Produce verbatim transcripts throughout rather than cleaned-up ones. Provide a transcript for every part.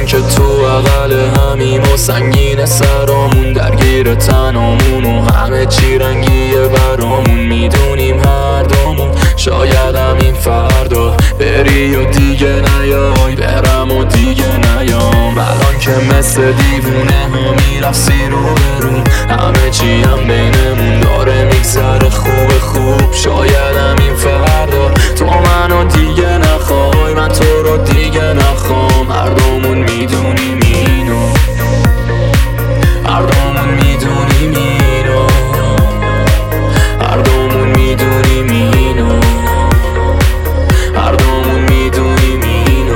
الان که تو اقل همیم و سنگین سرامون درگیر تنامون و همه چی رنگیه برامون. میدونیم هر دومون شاید همین فردا بری و دیگه نیای، برم و دیگه نیام. الان که مثل دیوونه ها میرفتی رو برون، همه چی هم بینمون داره میگذره خوب خوب. شاید همین فردا تو منو دیگه نخوای، من تو رو دیگه نخوام. هر دومون میدونیم اینو، هر دومون میدونیم اینو، هر دومون میدونیم اینو، هر دومون میدونیم اینو.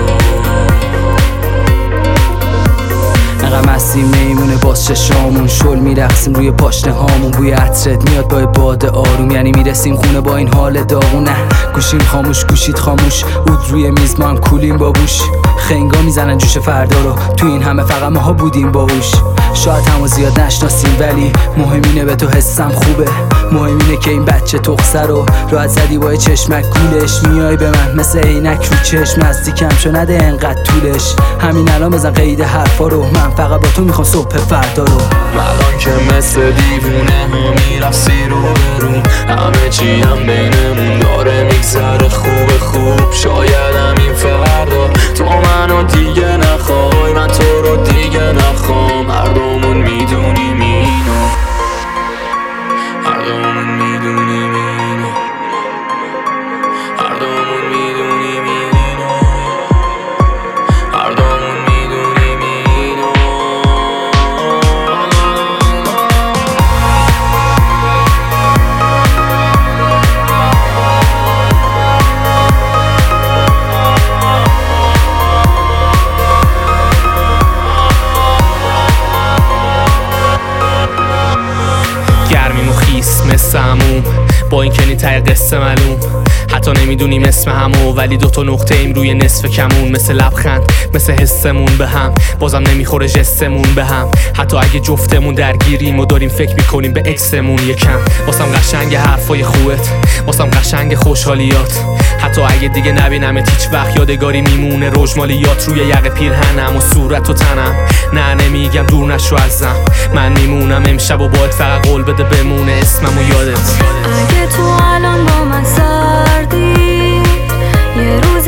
نقم هستیم میمونه باز چشامون، شل میرقصیم روی پاشنه هامون. بوی عطرت میاد با باد آروم، یعنی میرسیم خونه با این حال داغونه. گوشیم خاموش گوشید خاموش، اود روی میز ما هم کولیم با بوش. خنگا میزنن جوش فردا رو، تو این همه فقط ماها بودیم باهوش. شاید همو زیاد نشناسیم ولی مهمینه به تو حسم خوبه. مهمینه که این بچه تخصه رو راحت زدی با چشمک گولش. میای به من مثل عینک رو چشم، نزدیکم شو نده انقدر طولش. همین الان بزن قید حرفا رو، من فقط با تو میخوام صبح فردا رو. الان که مثل دیوونه ها میرفتی رو برون، همه چی هم بینمون داره میگذره خوب خوب. شاید همین فردا تو منو دیگه نخوای، من تو رو دیگه نخوام. هر دومون میدونیم اینو، هر دومون میدونیم اینو، هر دومون میدونیم اینو، هر دومون میدونیم اینو. گرمیم و خیس مثل همون، با این کنی تای قصه معلوم. حتی نمیدونیم اسم همو ولی دوتا نقطه ایم روی نصف کمون. مثل لبخند مثل حسمون به هم، بازم نمیخوره جستمون به هم. حتی اگه جفتمون درگیریم و داریم فکر میکنیم به اکسمون یکم. واسم قشنگ حرفای خوبت، واسم قشنگ خوشحالیات. حتی اگه دیگه نبینمت هیچ وقت یادگاری میمونه رجمالیات روی یقه پیرهنم و صورت و تنم. نه نمیگم دور نشو ازم، من میمونم امشب و باید فقط قول بده بمونه اسمم و یادت. اگه تو الان با من سردی، یه روز